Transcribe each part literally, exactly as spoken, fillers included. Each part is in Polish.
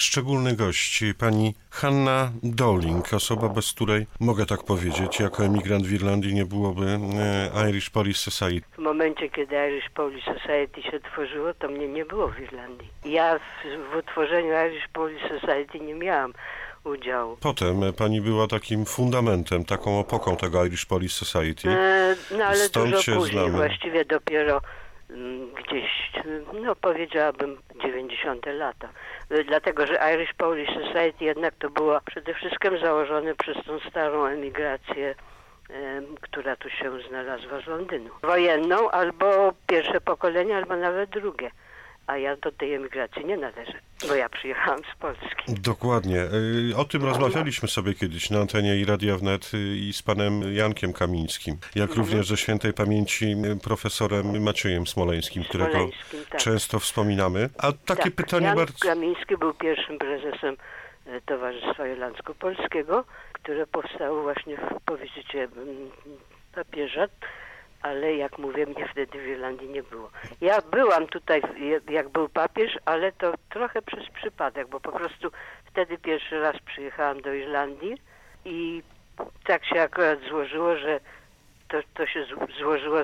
szczególny gość, pani Hanna Dowling, osoba, bez której, mogę tak powiedzieć, jako emigrant w Irlandii nie byłoby Irish Police Society. W momencie, kiedy Irish Police Society się tworzyło, to mnie nie było w Irlandii. Ja w, w utworzeniu Irish Police Society nie miałam udziału. Potem pani była takim fundamentem, taką opoką tego Irish Police Society. E, no ale Stąd dużo się później, znamy. właściwie dopiero m, gdzieś, no powiedziałabym dziewięćdziesiąte lata. E, Dlatego, że Irish Police Society jednak to było przede wszystkim założone przez tą starą emigrację, e, która tu się znalazła z Londynu. Wojenną albo pierwsze pokolenie, albo nawet drugie. A ja do tej emigracji nie należę, bo ja przyjechałam z Polski. Dokładnie. O tym rozmawialiśmy sobie kiedyś na antenie i Radia Wnet i z panem Jankiem Kamińskim, jak mhm. również ze świętej pamięci profesorem Maciejem Smoleńskim, którego Smoleńskim, tak. często wspominamy. A takie tak. pytanie Jan bardzo... Kamiński był pierwszym prezesem Towarzystwa Irlandzko-Polskiego, które powstało właśnie po wizycie papieża. Ale jak mówię, mnie wtedy w Irlandii nie było. Ja byłam tutaj, jak był papież, ale to trochę przez przypadek, bo po prostu wtedy pierwszy raz przyjechałam do Irlandii i tak się akurat złożyło, że to, to się złożyło z,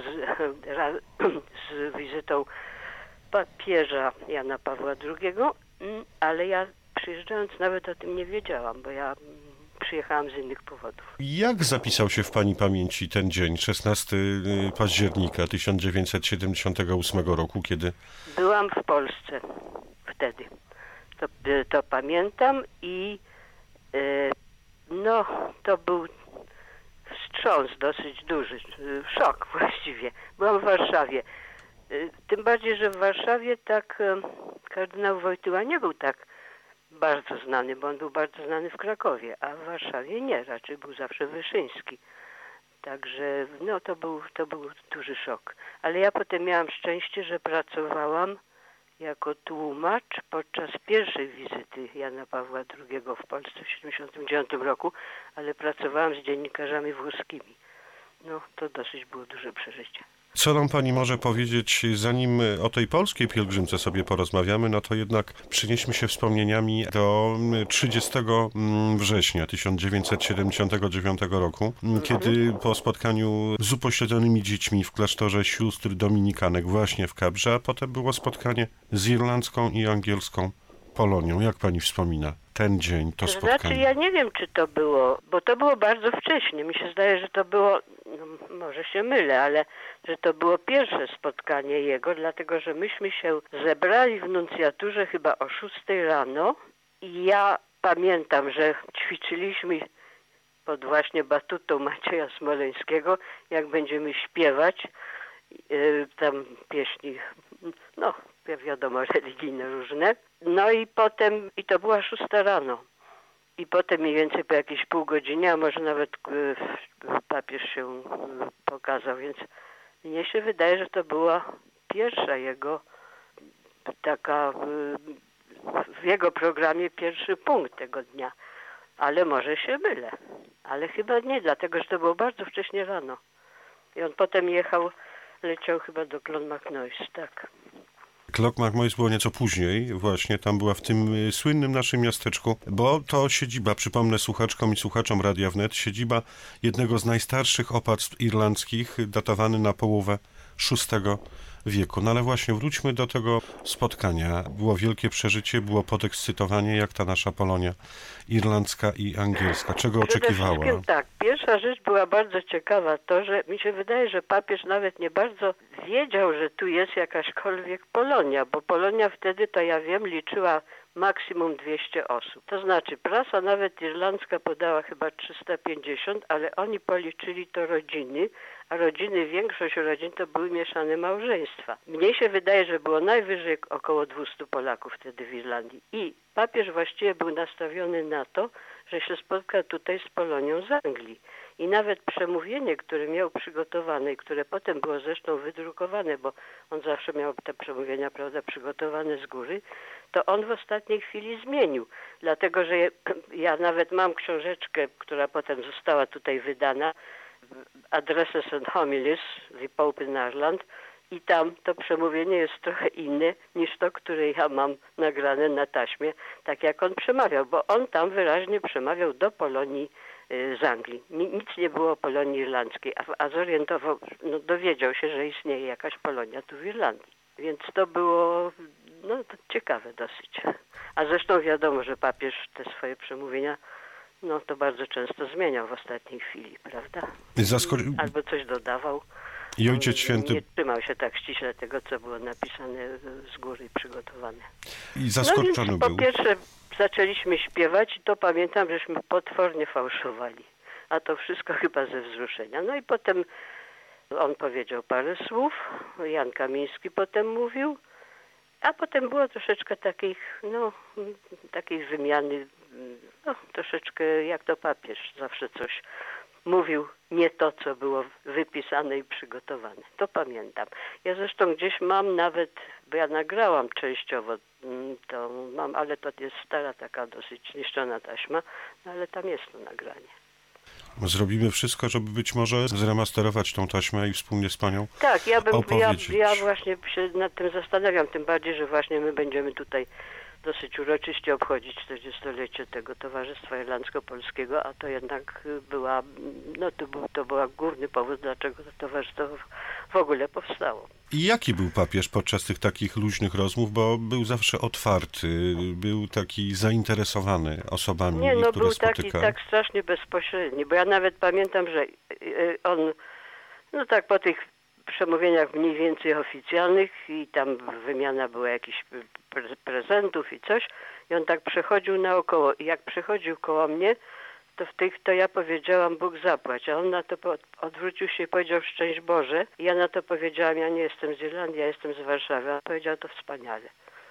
z wizytą papieża Jana Pawła drugiego, ale ja przyjeżdżając nawet o tym nie wiedziałam, bo ja przyjechałam z innych powodów. Jak zapisał się w pani pamięci ten dzień, szesnastego października tysiąc dziewięćset siedemdziesiątego ósmego roku, kiedy... Byłam w Polsce wtedy. To, to pamiętam i e, no, to był wstrząs dosyć duży, szok właściwie. Byłam w Warszawie. E, tym bardziej, że w Warszawie tak e, kardynał Wojtyła nie był tak bardzo znany, bo on był bardzo znany w Krakowie, a w Warszawie nie, raczej był zawsze Wyszyński. Także no to był, to był duży szok. Ale ja potem miałam szczęście, że pracowałam jako tłumacz podczas pierwszej wizyty Jana Pawła drugiego w Polsce w siedemdziesiątym dziewiątym roku, ale pracowałam z dziennikarzami włoskimi. No to dosyć było duże przeżycie. Co nam pani może powiedzieć, zanim o tej polskiej pielgrzymce sobie porozmawiamy, no to jednak przenieśmy się wspomnieniami do trzydziestego września tysiąc dziewięćset siedemdziesiątego dziewiątego roku, kiedy po spotkaniu z upośledzonymi dziećmi w klasztorze sióstr dominikanek właśnie w Kabrze, a potem było spotkanie z irlandzką i angielską Polonią. Jak pani wspomina ten dzień, to spotkanie? Znaczy ja nie wiem, czy to było, bo to było bardzo wcześnie. Mi się zdaje, że to było, no, może się mylę, ale że to było pierwsze spotkanie jego, dlatego że myśmy się zebrali w nuncjaturze chyba o szóstej rano i ja pamiętam, że ćwiczyliśmy pod właśnie batutą Macieja Smoleńskiego, jak będziemy śpiewać yy, tam pieśni, no wiadomo, religijne różne. No i potem, i to była szósta rano. I potem mniej więcej po jakiejś pół godzinie, a może nawet yy, papież się yy, pokazał, więc mnie się wydaje, że to była pierwsza jego taka, w jego programie pierwszy punkt tego dnia. Ale może się mylę. Ale chyba nie, dlatego że to było bardzo wcześnie rano. I on potem jechał, leciał chyba do Clonmacnoise, tak. Clonmacnoise było nieco później, właśnie tam była w tym słynnym naszym miasteczku, bo to siedziba, przypomnę słuchaczkom i słuchaczom Radia Wnet, siedziba jednego z najstarszych opactw irlandzkich, datowany na połowę szóstego wieku. No ale właśnie wróćmy do tego spotkania. Było wielkie przeżycie, było podekscytowanie, jak ta nasza Polonia irlandzka i angielska. Czego oczekiwała? Tak, pierwsza rzecz była bardzo ciekawa, to, że mi się wydaje, że papież nawet nie bardzo wiedział, że tu jest jakaśkolwiek Polonia, bo Polonia wtedy, to ja wiem, liczyła maksimum dwieście osób. To znaczy prasa nawet irlandzka podała chyba trzysta pięćdziesiąt, ale oni policzyli to rodziny, a rodziny, większość rodzin to były mieszane małżeństwa. Mnie się wydaje, że było najwyżej około dwieście Polaków wtedy w Irlandii. I papież właściwie był nastawiony na to, że się spotka tutaj z Polonią z Anglii. I nawet przemówienie, które miał przygotowane i które potem było zresztą wydrukowane, bo on zawsze miał te przemówienia, prawda, przygotowane z góry, to on w ostatniej chwili zmienił. Dlatego, że ja nawet mam książeczkę, która potem została tutaj wydana, Addresses and Homilies, The Pope in Ireland, I tam to przemówienie jest trochę inne niż to, które ja mam nagrane na taśmie, tak jak on przemawiał, bo on tam wyraźnie przemawiał do Polonii z Anglii. Nic nie było o Polonii irlandzkiej, a, a zorientował, no dowiedział się, że istnieje jakaś Polonia tu w Irlandii. Więc to było no, to ciekawe dosyć. A zresztą wiadomo, że papież te swoje przemówienia no to bardzo często zmieniał w ostatniej chwili, prawda? Zaskor- Albo coś dodawał. I Ojciec Święty... Nie trzymał się tak ściśle tego, co było napisane z góry i przygotowane. I zaskoczony no był. Po pierwsze zaczęliśmy śpiewać i to pamiętam, żeśmy potwornie fałszowali. A to wszystko chyba ze wzruszenia. No i potem on powiedział parę słów, Jan Kamiński potem mówił, a potem było troszeczkę takich, no, takiej wymiany, no, troszeczkę jak to papież, zawsze coś mówił, nie to, co było wypisane i przygotowane. To pamiętam. Ja zresztą gdzieś mam nawet, bo ja nagrałam częściowo, to mam, ale to jest stara taka dosyć niszczona taśma, no ale tam jest to nagranie. Zrobimy wszystko, żeby być może zremasterować tą taśmę i wspólnie z panią Tak, ja bym, ja, opowiedzieć. ja właśnie się nad tym zastanawiam, tym bardziej, że właśnie my będziemy tutaj dosyć uroczyście obchodzić czterdziestolecie tego Towarzystwa Irlandzko-Polskiego, a to jednak była, no to był, to był główny powód, dlaczego to towarzystwo w ogóle powstało. I jaki był papież podczas tych takich luźnych rozmów, bo był zawsze otwarty, był taki zainteresowany osobami, Nie, no które był spotykał. taki tak strasznie bezpośredni, bo ja nawet pamiętam, że on, no tak po tych przemówieniach mniej więcej oficjalnych i tam wymiana była jakichś pre- prezentów i coś i on tak przechodził naokoło i jak przechodził koło mnie, to w tych to ja powiedziałam Bóg zapłać, a on na to po- odwrócił się i powiedział szczęść Boże i ja na to powiedziałam, ja nie jestem z Irlandii, ja jestem z Warszawy, a on powiedział to wspaniale.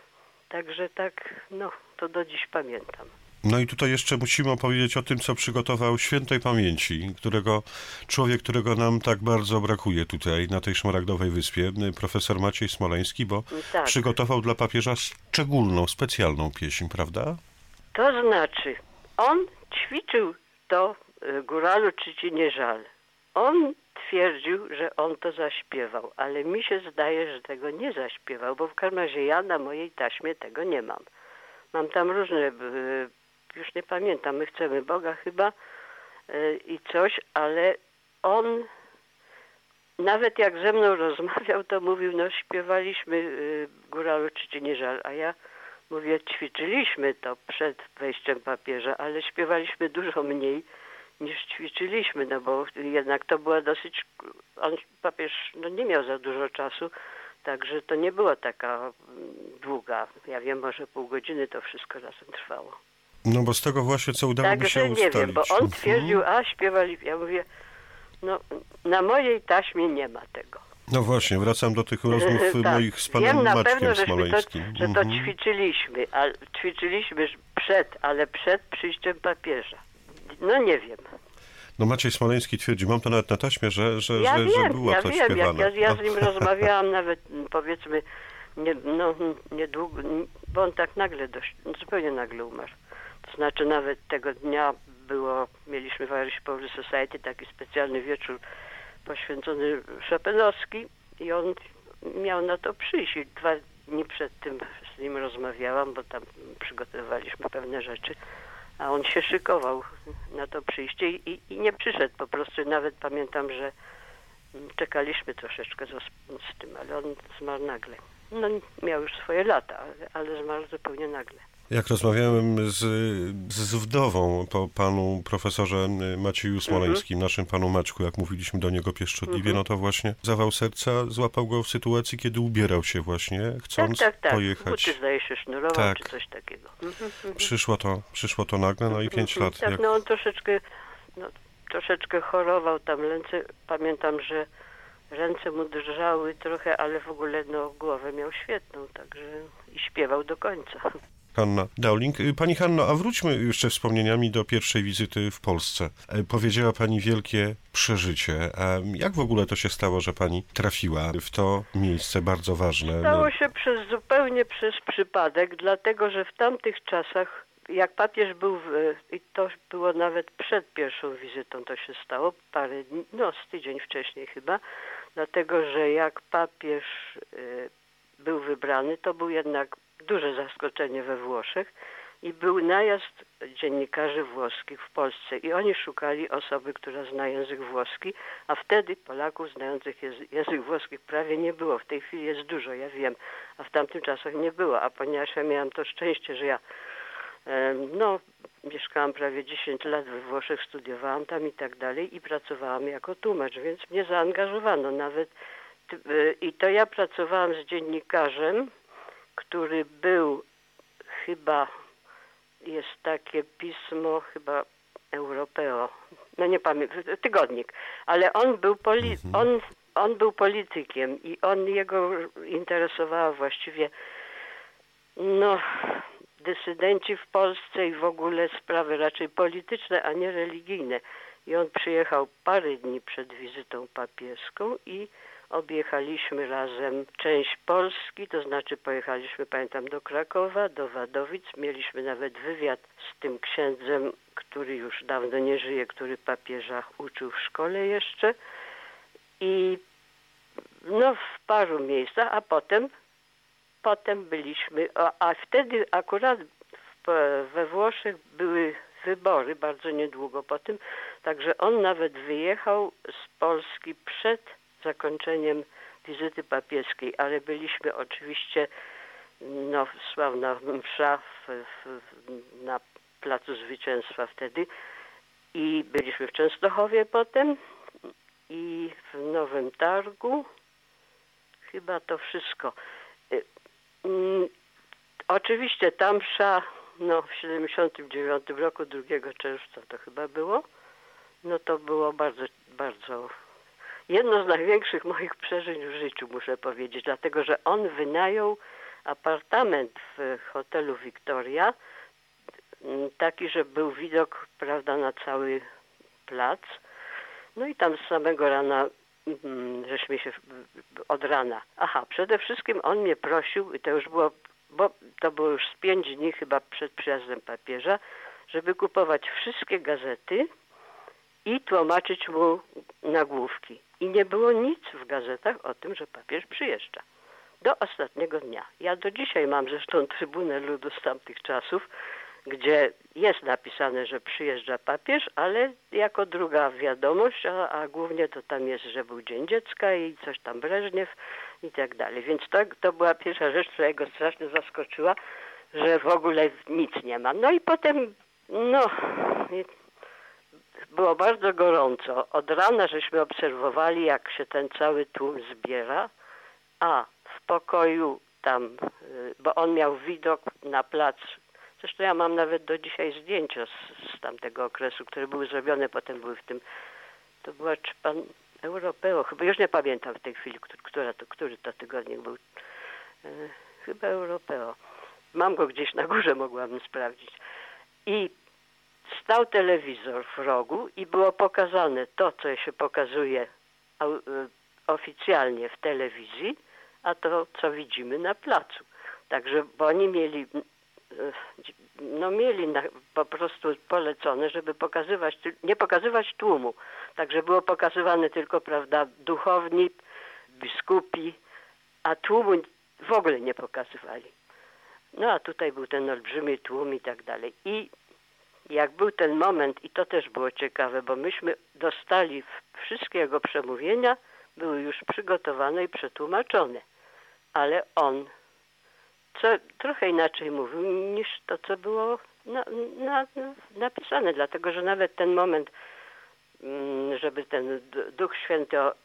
Także tak, no, to do dziś pamiętam. No i tutaj jeszcze musimy opowiedzieć o tym, co przygotował świętej pamięci, którego człowiek, którego nam tak bardzo brakuje tutaj, na tej Szmaragdowej Wyspie, profesor Maciej Smoleński, bo Tak. przygotował dla papieża szczególną, specjalną pieśń, prawda? To znaczy, on ćwiczył to y, Góralu, czy ci nie żal. On twierdził, że on to zaśpiewał, ale mi się zdaje, że tego nie zaśpiewał, bo w każdym razie ja na mojej taśmie tego nie mam. Mam tam różne, y, już nie pamiętam, My chcemy Boga chyba y, i coś, ale on nawet jak ze mną rozmawiał, to mówił, no śpiewaliśmy y, Góralu, czy ci nie żal, a ja mówię, ćwiczyliśmy to przed wejściem papieża, ale śpiewaliśmy dużo mniej niż ćwiczyliśmy, no bo jednak to była dosyć, on, papież no nie miał za dużo czasu, także to nie była taka mm, długa, ja wiem, może pół godziny to wszystko razem trwało. No bo z tego właśnie, co udało mi się Także ustalić. nie wiem, bo on twierdził, a śpiewali, ja mówię, no na mojej taśmie nie ma tego. No właśnie, wracam do tych rozmów Tak. moich z panem Wiem na Maćkiem pewno, żeśmy to, Smoleńskim. że to Mhm. ćwiczyliśmy, a ćwiczyliśmy przed, ale przed przyjściem papieża. No nie wiem. No Maciej Smoleński twierdzi, mam to nawet na taśmie, że, że, Ja że, wiem, że było ja to wiem, jak śpiewane. ja, ja z nim rozmawiałam nawet powiedzmy nie, no, niedługo, bo on tak nagle, dość, zupełnie nagle umarł. To znaczy nawet tego dnia było, mieliśmy w Irish Poetry Society taki specjalny wieczór poświęcony Chopinowski i on miał na to przyjść i dwa dni przed tym z nim rozmawiałam, bo tam przygotowywaliśmy pewne rzeczy, a on się szykował na to przyjście i, i, i nie przyszedł po prostu. Nawet pamiętam, że czekaliśmy troszeczkę z, z tym, ale on zmarł nagle. No miał już swoje lata, ale, ale zmarł zupełnie nagle. Jak rozmawiałem z, z wdową po panu profesorze Macieju Smoleńskim, mm-hmm. naszym panu Maćku, jak mówiliśmy do niego pieszczotliwie, mm-hmm. no to właśnie zawał serca złapał go w sytuacji, kiedy ubierał się właśnie, chcąc tak, tak, tak. pojechać. Buty zdaje się sznurował, tak. czy coś takiego. Mm-hmm. Przyszło to, przyszło to nagle, no i pięć mm-hmm. lat. Tak, jak... no on troszeczkę, no, troszeczkę chorował, tam ręce, pamiętam, że ręce mu drżały trochę, ale w ogóle no głowę miał świetną, także i śpiewał do końca. Hanna Dowling. Pani Hanno, a wróćmy jeszcze wspomnieniami do pierwszej wizyty w Polsce. Powiedziała pani wielkie przeżycie. A jak w ogóle to się stało, że pani trafiła w to miejsce bardzo ważne? Stało się przez, zupełnie przez przypadek, dlatego że w tamtych czasach, jak papież był, w, i to było nawet przed pierwszą wizytą to się stało, parę dni, no z tydzień wcześniej chyba, dlatego że jak papież y, był wybrany, to był jednak duże zaskoczenie we Włoszech i był najazd dziennikarzy włoskich w Polsce i oni szukali osoby, która zna język włoski, a wtedy Polaków znających jezy- język włoski prawie nie było. W tej chwili jest dużo, ja wiem, a w tamtym czasach nie było, a ponieważ ja miałam to szczęście, że ja e, no, mieszkałam prawie dziesięć lat we Włoszech, studiowałam tam i tak dalej i pracowałam jako tłumacz, więc mnie zaangażowano nawet t- y, i to ja pracowałam z dziennikarzem, który był chyba, jest takie pismo, chyba Europeo, no nie pamiętam, tygodnik, ale on był, poli- on, on był politykiem i on, jego interesowała właściwie, no, dysydenci w Polsce i w ogóle sprawy raczej polityczne, a nie religijne. I on przyjechał parę dni przed wizytą papieską i objechaliśmy razem część Polski, to znaczy pojechaliśmy, pamiętam, do Krakowa, do Wadowic. Mieliśmy nawet wywiad z tym księdzem, który już dawno nie żyje, który papieża uczył w szkole jeszcze. I no w paru miejscach, a potem potem byliśmy, a, a wtedy akurat w, we Włoszech były wybory bardzo niedługo po tym, także on nawet wyjechał z Polski przed zakończeniem wizyty papieskiej, ale byliśmy oczywiście, no sławna msza w, w, na Placu Zwycięstwa wtedy i byliśmy w Częstochowie potem i w Nowym Targu. Chyba to wszystko. Mm, oczywiście ta msza, no w siedemdziesiątym dziewiątym roku, drugiego czerwca to chyba było, no to było bardzo, bardzo jedno z największych moich przeżyć w życiu, muszę powiedzieć, dlatego że on wynajął apartament w hotelu Victoria, taki, że był widok, prawda, na cały plac. No i tam z samego rana, żeśmy się od rana. Aha, przede wszystkim on mnie prosił, i to już było, bo to było już z pięć dni chyba przed przyjazdem papieża, żeby kupować wszystkie gazety i tłumaczyć mu nagłówki. I nie było nic w gazetach o tym, że papież przyjeżdża. Do ostatniego dnia. Ja do dzisiaj mam zresztą Trybunę Ludu z tamtych czasów, gdzie jest napisane, że przyjeżdża papież, ale jako druga wiadomość, a, a głównie to tam jest, że był Dzień Dziecka i coś tam Breżniew i tak dalej. Więc to, to była pierwsza rzecz, która go strasznie zaskoczyła, że w ogóle nic nie ma. No i potem, no, było bardzo gorąco. Od rana żeśmy obserwowali, jak się ten cały tłum zbiera, a w pokoju tam, bo on miał widok na plac. Zresztą ja mam nawet do dzisiaj zdjęcia z, z tamtego okresu, które były zrobione, potem były w tym, to była czy pan Europeo, chyba już nie pamiętam w tej chwili, który, która to, który to tygodnik był, e, chyba Europeo. Mam go gdzieś na górze, mogłabym sprawdzić. I stał telewizor w rogu i było pokazane to, co się pokazuje au, e, oficjalnie w telewizji, a to, co widzimy na placu. Także, bo oni mieli no mieli na, po prostu polecone, żeby pokazywać, nie pokazywać tłumu. Także było pokazywane tylko, prawda, duchowni, biskupi, a tłumu w ogóle nie pokazywali. No a tutaj był ten olbrzymi tłum i tak dalej. I jak był ten moment, i to też było ciekawe, bo myśmy dostali wszystkie jego przemówienia, były już przygotowane i przetłumaczone. Ale on co trochę inaczej mówił niż to, co było na, na, napisane, dlatego że nawet ten moment, żeby ten Duch Święty o,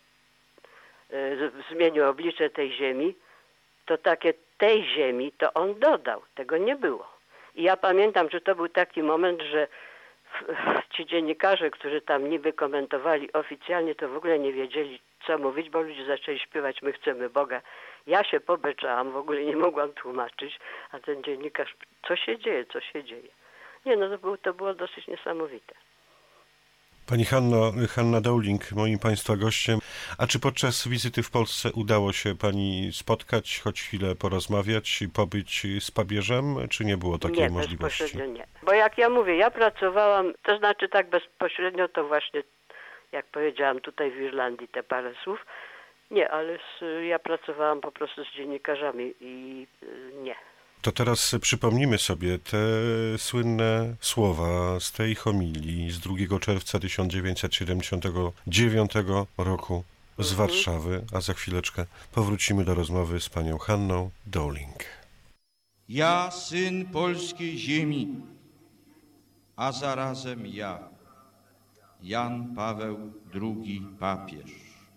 zmienił oblicze tej ziemi, to takie tej ziemi to on dodał, tego nie było. I ja pamiętam, że to był taki moment, że ci dziennikarze, którzy tam niby komentowali oficjalnie, to w ogóle nie wiedzieli, co mówić, bo ludzie zaczęli śpiewać My chcemy Boga. Ja się pobeczałam, w ogóle nie mogłam tłumaczyć, a ten dziennikarz, co się dzieje, co się dzieje. Nie, no to było, to było dosyć niesamowite. Pani Hanno, Hanna Dowling, moim Państwa gościem. A czy podczas wizyty w Polsce udało się Pani spotkać, choć chwilę porozmawiać i pobyć z papieżem, czy nie było takiej nie, możliwości? Nie, bezpośrednio nie. Bo jak ja mówię, ja pracowałam, to znaczy tak bezpośrednio, to właśnie, jak powiedziałam tutaj w Irlandii te parę słów, Nie, ale z, ja pracowałam po prostu z dziennikarzami i y, nie. To teraz przypomnimy sobie te słynne słowa z tej homilii z drugiego czerwca tysiąc dziewięćset siedemdziesiątego dziewiątego roku z Mhm. Warszawy, a za chwileczkę powrócimy do rozmowy z panią Hanną Dowling. Ja, syn polskiej ziemi, a zarazem ja, Jan Paweł drugi papież,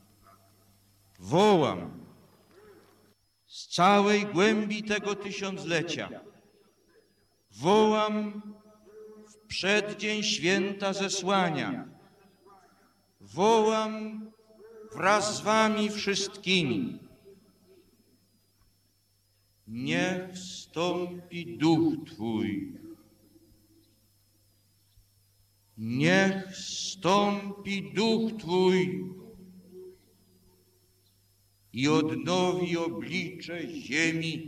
wołam z całej głębi tego tysiąclecia, wołam w przeddzień święta zesłania, wołam wraz z wami wszystkimi. Niech stąpi duch Twój, niech stąpi duch Twój i odnowi oblicze ziemi,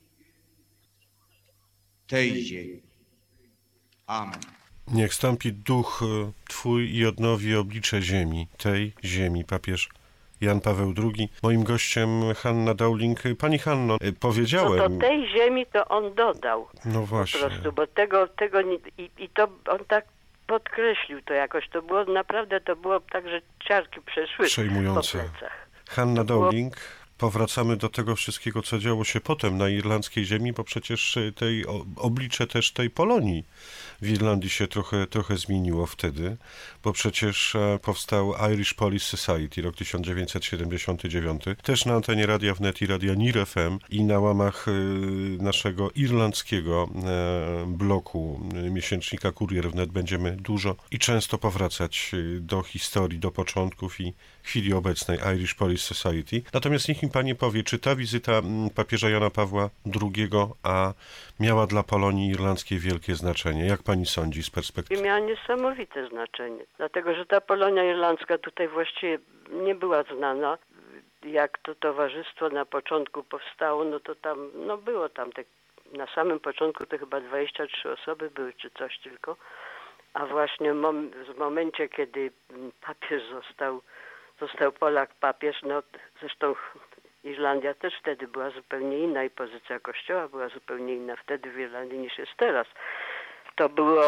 tej ziemi. Amen. Niech stąpi duch Twój i odnowi oblicze ziemi, tej ziemi, papież Jan Paweł drugi. Moim gościem Hanna Dowling. Pani Hanno, powiedziałem... No to tej ziemi to on dodał. No właśnie. Po prostu, bo tego, tego nie, i, i to on tak podkreślił to jakoś. To było naprawdę, to było tak, że ciarki przeszły Przejmujące. po plecach. Hanna było... Dowling. Powracamy do tego wszystkiego, co działo się potem na irlandzkiej ziemi, bo przecież tej oblicze też tej Polonii w Irlandii się trochę, trochę zmieniło wtedy, bo przecież powstał Irish Police Society, rok tysiąc dziewięćset siedemdziesiąty dziewiąty, też na antenie Radia Wnet i Radia N I R F M i na łamach naszego irlandzkiego bloku miesięcznika Kurier Wnet będziemy dużo i często powracać do historii, do początków i chwili obecnej Irish Police Society. Natomiast niech mi pani powie, czy ta wizyta papieża Jana Pawła drugiego a miała dla Polonii irlandzkiej wielkie znaczenie? Jak pani sądzi z perspektywy? I miała niesamowite znaczenie, dlatego że ta Polonia irlandzka tutaj właściwie nie była znana. Jak to towarzystwo na początku powstało, no to tam, no było tam, te, na samym początku to chyba dwadzieścia trzy osoby były, czy coś tylko, a właśnie mom, w momencie, kiedy papież został, został Polak papież, no zresztą Irlandia też wtedy była zupełnie inna i pozycja Kościoła była zupełnie inna wtedy w Irlandii niż jest teraz. To było,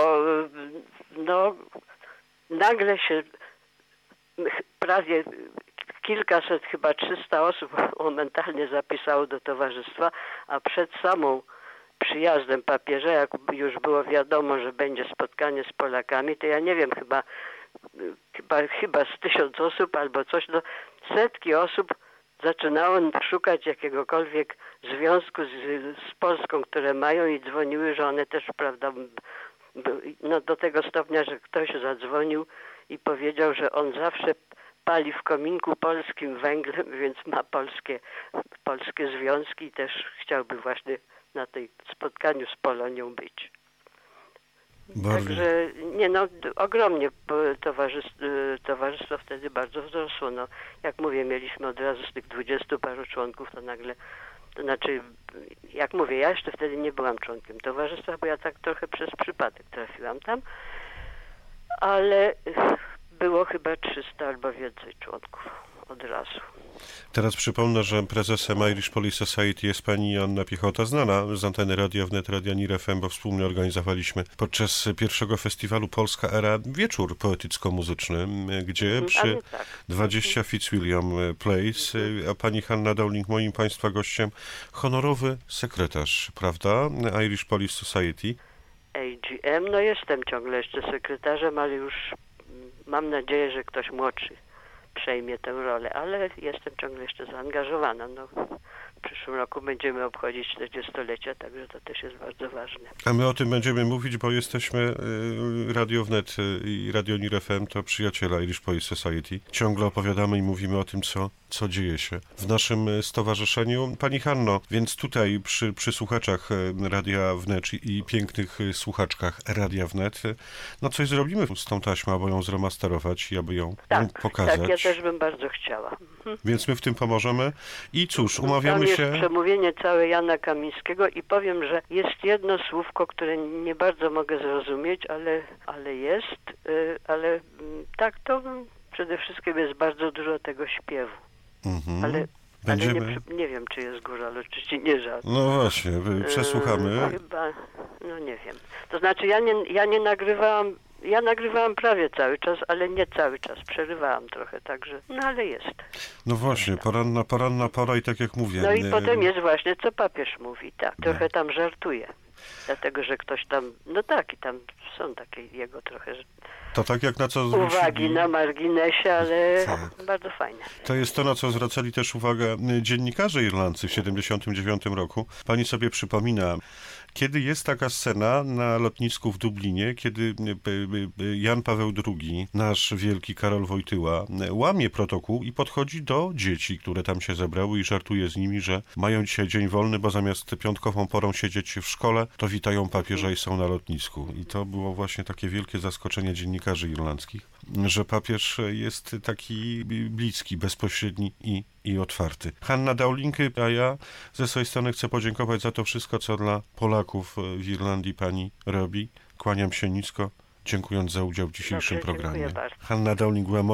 no, nagle się prawie kilkaset, chyba trzysta osób momentalnie zapisało do towarzystwa, a przed samą przyjazdem papieża, jak już było wiadomo, że będzie spotkanie z Polakami, to ja nie wiem, chyba, chyba, chyba z tysiąc osób albo coś, no, setki osób zaczynało szukać jakiegokolwiek związku z, z Polską, które mają i dzwoniły, że one też, prawda, no do tego stopnia, że ktoś zadzwonił i powiedział, że on zawsze pali w kominku polskim węglem, więc ma polskie, polskie związki i też chciałby właśnie na tej spotkaniu z Polonią być. Bardzo. Także nie no, ogromnie towarzystwo, towarzystwo wtedy bardzo wzrosło. No, jak mówię, mieliśmy od razu z tych dwudziestu paru członków, to nagle, to znaczy, jak mówię, ja jeszcze wtedy nie byłam członkiem towarzystwa, bo ja tak trochę przez przypadek trafiłam tam, ale było chyba trzysta albo więcej członków od razu. Teraz przypomnę, że prezesem Irish Police Society jest pani Anna Piechota, znana z anteny Radia Wnet, Radia N I R F M, bo wspólnie organizowaliśmy podczas pierwszego festiwalu Polska Era wieczór poetycko-muzyczny, gdzie przy tak. dwudziestym Fitzwilliam Place, a pani Hanna Dowling, moim państwa gościem, honorowy sekretarz, prawda, Irish Police Society. A G M, no jestem ciągle jeszcze sekretarzem, ale już mam nadzieję, że ktoś młodszy przejmie tę rolę, ale jestem ciągle jeszcze zaangażowana. No, w przyszłym roku będziemy obchodzić czterdziestolecia, także to też jest bardzo ważne. A my o tym będziemy mówić, bo jesteśmy Radio Wnet i Radio N I R F M, to przyjaciele Irish Police Society. Ciągle opowiadamy i mówimy o tym, co, co dzieje się w naszym stowarzyszeniu. Pani Hanno, więc tutaj przy, przy słuchaczach Radia Wnet i pięknych słuchaczkach Radia Wnet, no coś zrobimy z tą taśmą, aby ją zremasterować i aby ją tak, pokazać. Tak, ja też bym bardzo chciała. Mhm. Więc my w tym pomożemy. I cóż, umawiamy Tam jest się... przemówienie całe Jana Kamińskiego i powiem, że jest jedno słówko, które nie bardzo mogę zrozumieć, ale, ale jest, ale tak to przede wszystkim jest bardzo dużo tego śpiewu. Mhm. Ale, Będziemy... ale nie, przy- nie wiem, czy jest góral, oczywiście nie żart. No właśnie, wy- przesłuchamy. E, chyba, no nie wiem. To znaczy ja nie, ja nie nagrywałam, ja nagrywałam prawie cały czas, ale nie cały czas. Przerywałam trochę, także, no ale jest. No właśnie, poranna, poranna pora i tak jak mówię. No i e, potem jest właśnie, co papież mówi, tak. Trochę tam żartuje. Dlatego, że ktoś tam, no tak, i tam są takie jego trochę To tak jak na co uwagi zwrócili... na marginesie, ale Tak. bardzo fajne. To jest to, na co zwracali też uwagę y, dziennikarze irlandzcy w siedemdziesiątym dziewiątym roku. Pani sobie przypomina, kiedy jest taka scena na lotnisku w Dublinie, kiedy y, y, y, Jan Paweł drugi, nasz wielki Karol Wojtyła, y, łamie protokół i podchodzi do dzieci, które tam się zebrały i żartuje z nimi, że mają dzisiaj dzień wolny, bo zamiast piątkową porą siedzieć w szkole, to witają papieża i są na lotnisku. I to było właśnie takie wielkie zaskoczenie dziennikarzy irlandzkich, że papież jest taki bliski, bezpośredni i, i otwarty. Hanna Dowling, a ja ze swojej strony chcę podziękować za to wszystko, co dla Polaków w Irlandii pani robi. Kłaniam się nisko, dziękując za udział w dzisiejszym Dobrze, dziękuję programie. bardzo. Hanna Dowling była